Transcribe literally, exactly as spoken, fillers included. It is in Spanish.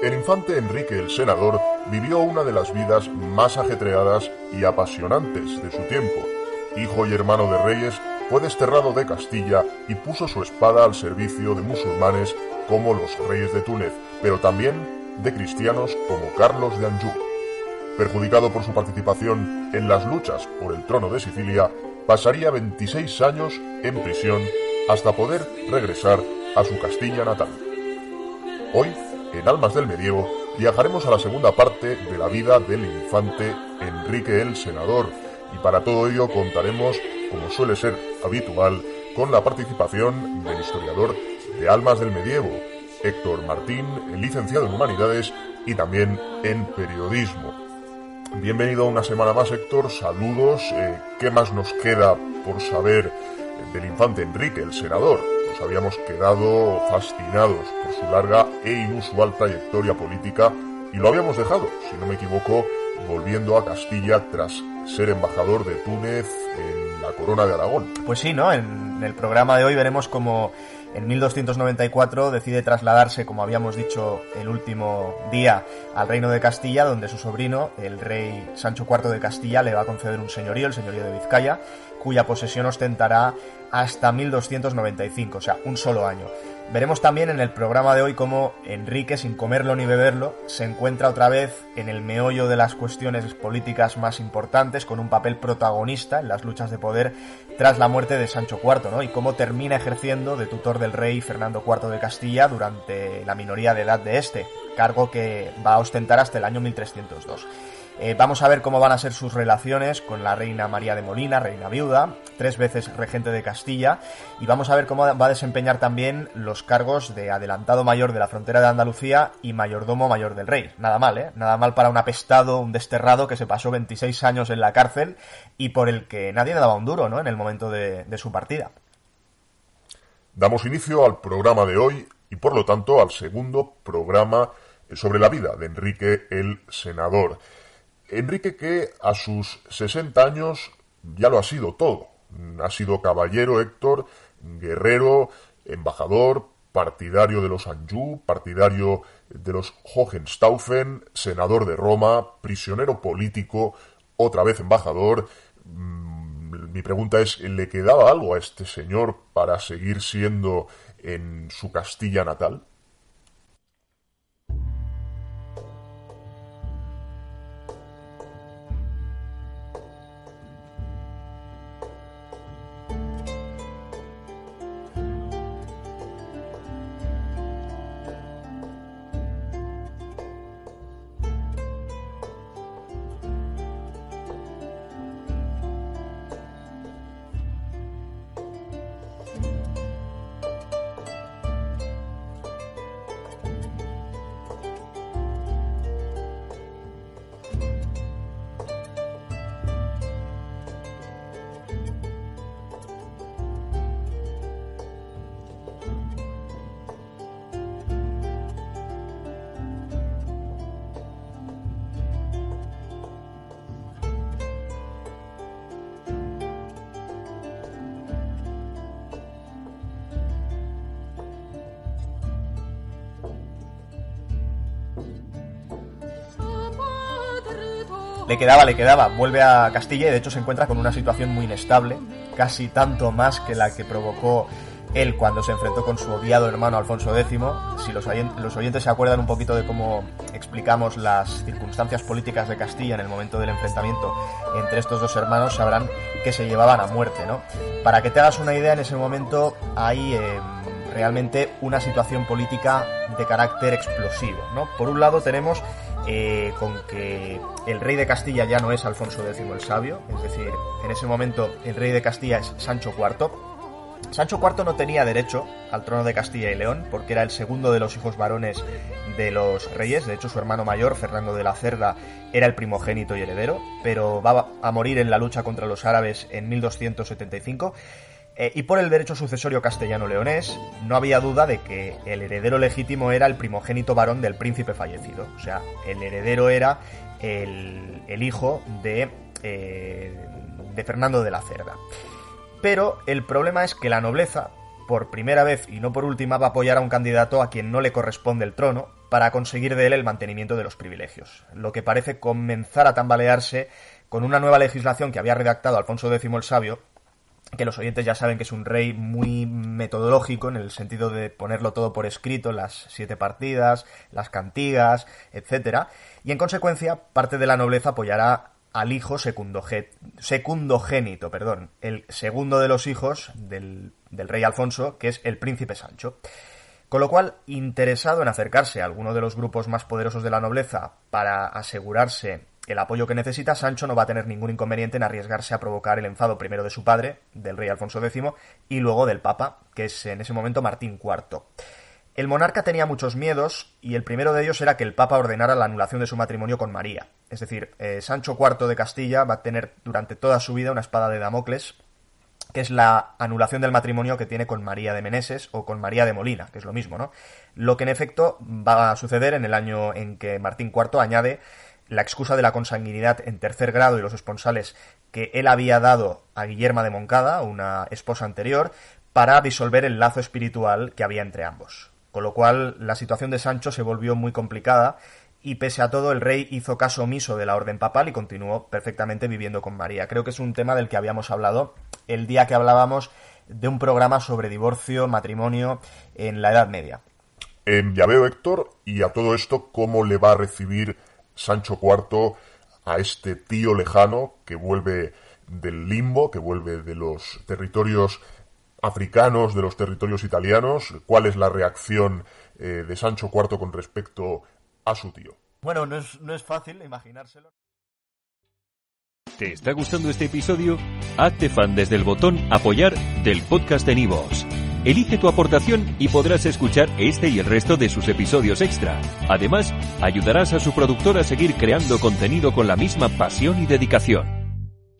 El infante Enrique el Senador vivió una de las vidas más ajetreadas y apasionantes de su tiempo. Hijo y hermano de reyes, fue desterrado de Castilla y puso su espada al servicio de musulmanes como los reyes de Túnez, pero también de cristianos como Carlos de Anjou. Perjudicado por su participación en las luchas por el trono de Sicilia, pasaría veintiséis años en prisión hasta poder regresar a su Castilla natal. Hoy, en Almas del Medievo, viajaremos a la segunda parte de la vida del infante Enrique el Senador, y para todo ello contaremos, como suele ser habitual, con la participación del historiador de Almas del Medievo, Héctor Martín, licenciado en Humanidades y también en Periodismo. Bienvenido una semana más, Héctor, saludos. Eh, ¿Qué más nos queda por saber del infante Enrique el Senador? Nos habíamos quedado fascinados por su larga e inusual trayectoria política y lo habíamos dejado, si no me equivoco, volviendo a Castilla tras ser embajador de Túnez en la Corona de Aragón. Pues sí, ¿no? En el programa de hoy veremos cómo en mil doscientos noventa y cuatro decide trasladarse, como habíamos dicho el último día, al Reino de Castilla, donde su sobrino, el rey Sancho cuarto de Castilla, le va a conceder un señorío, el señorío de Vizcaya, cuya posesión ostentará hasta mil doscientos noventa y cinco, o sea, un solo año. Veremos también en el programa de hoy cómo Enrique, sin comerlo ni beberlo, se encuentra otra vez en el meollo de las cuestiones políticas más importantes, con un papel protagonista en las luchas de poder tras la muerte de Sancho cuarto, ¿no? Y cómo termina ejerciendo de tutor del rey Fernando cuarto de Castilla durante la minoría de edad de este, cargo que va a ostentar hasta el año mil trescientos dos. Eh, vamos a ver cómo van a ser sus relaciones con la reina María de Molina, reina viuda, tres veces regente de Castilla, y vamos a ver cómo va a desempeñar también los cargos de adelantado mayor de la frontera de Andalucía y mayordomo mayor del rey. Nada mal, ¿eh? Nada mal para un apestado, un desterrado que se pasó veintiséis años en la cárcel y por el que nadie le daba un duro, ¿no?, en el momento de, de su partida. Damos inicio al programa de hoy y, por lo tanto, al segundo programa sobre la vida de Enrique el Senador. Enrique que a sus sesenta años ya lo ha sido todo. Ha sido caballero, Héctor, guerrero, embajador, partidario de los Anjou, partidario de los Hohenstaufen, senador de Roma, prisionero político, otra vez embajador. Mi pregunta es, ¿le quedaba algo a este señor para seguir siendo en su Castilla natal? Le quedaba, le quedaba, vuelve a Castilla y de hecho se encuentra con una situación muy inestable, casi tanto más que la que provocó él cuando se enfrentó con su odiado hermano Alfonso décimo. Si los, oyen- los oyentes se acuerdan un poquito de cómo explicamos las circunstancias políticas de Castilla en el momento del enfrentamiento entre estos dos hermanos, sabrán que se llevaban a muerte, ¿no? Para que te hagas una idea, en ese momento hay eh, realmente una situación política de carácter explosivo, ¿no? Por un lado tenemos Eh, con que el rey de Castilla ya no es Alfonso décimo el Sabio, es decir, en ese momento el rey de Castilla es Sancho cuarto. Sancho cuarto no tenía derecho al trono de Castilla y León porque era el segundo de los hijos varones de los reyes. De hecho, su hermano mayor, Fernando de la Cerda, era el primogénito y heredero, pero va a morir en la lucha contra los árabes en mil doscientos setenta y cinco. Eh, y por el derecho sucesorio castellano-leonés, no había duda de que el heredero legítimo era el primogénito varón del príncipe fallecido. O sea, el heredero era el, el hijo de, eh, de Fernando de la Cerda. Pero el problema es que la nobleza, por primera vez y no por última, va a apoyar a un candidato a quien no le corresponde el trono, para conseguir de él el mantenimiento de los privilegios, lo que parece comenzar a tambalearse con una nueva legislación que había redactado Alfonso décimo el Sabio, que los oyentes ya saben que es un rey muy metodológico en el sentido de ponerlo todo por escrito, las siete partidas, las cantigas, etcétera, y en consecuencia parte de la nobleza apoyará al hijo secundoge- secundogénito, perdón, el segundo de los hijos del, del rey Alfonso, que es el príncipe Sancho. Con lo cual, interesado en acercarse a alguno de los grupos más poderosos de la nobleza para asegurarse el apoyo que necesita, Sancho no va a tener ningún inconveniente en arriesgarse a provocar el enfado primero de su padre, del rey Alfonso décimo, y luego del papa, que es en ese momento Martín cuarto. El monarca tenía muchos miedos, y el primero de ellos era que el papa ordenara la anulación de su matrimonio con María. Es decir, eh, Sancho cuarto de Castilla va a tener durante toda su vida una espada de Damocles, que es la anulación del matrimonio que tiene con María de Meneses o con María de Molina, que es lo mismo, ¿no? Lo que en efecto va a suceder en el año en que Martín cuarto añade la excusa de la consanguinidad en tercer grado y los esponsales que él había dado a Guillerma de Moncada, una esposa anterior, para disolver el lazo espiritual que había entre ambos. Con lo cual, la situación de Sancho se volvió muy complicada y pese a todo el rey hizo caso omiso de la orden papal y continuó perfectamente viviendo con María. Creo que es un tema del que habíamos hablado el día que hablábamos de un programa sobre divorcio, matrimonio en la Edad Media. Eh, ya veo, Héctor, y a todo esto, ¿cómo le va a recibir Sancho cuarto a este tío lejano que vuelve del limbo, que vuelve de los territorios africanos, de los territorios italianos? ¿Cuál es la reacción eh, de Sancho cuarto con respecto a su tío? Bueno, no es, no es fácil imaginárselo. ¿Te está gustando este episodio? Hazte fan desde el botón Apoyar del podcast de Nivos. Elige tu aportación y podrás escuchar este y el resto de sus episodios extra. Además, ayudarás a su productor a seguir creando contenido con la misma pasión y dedicación.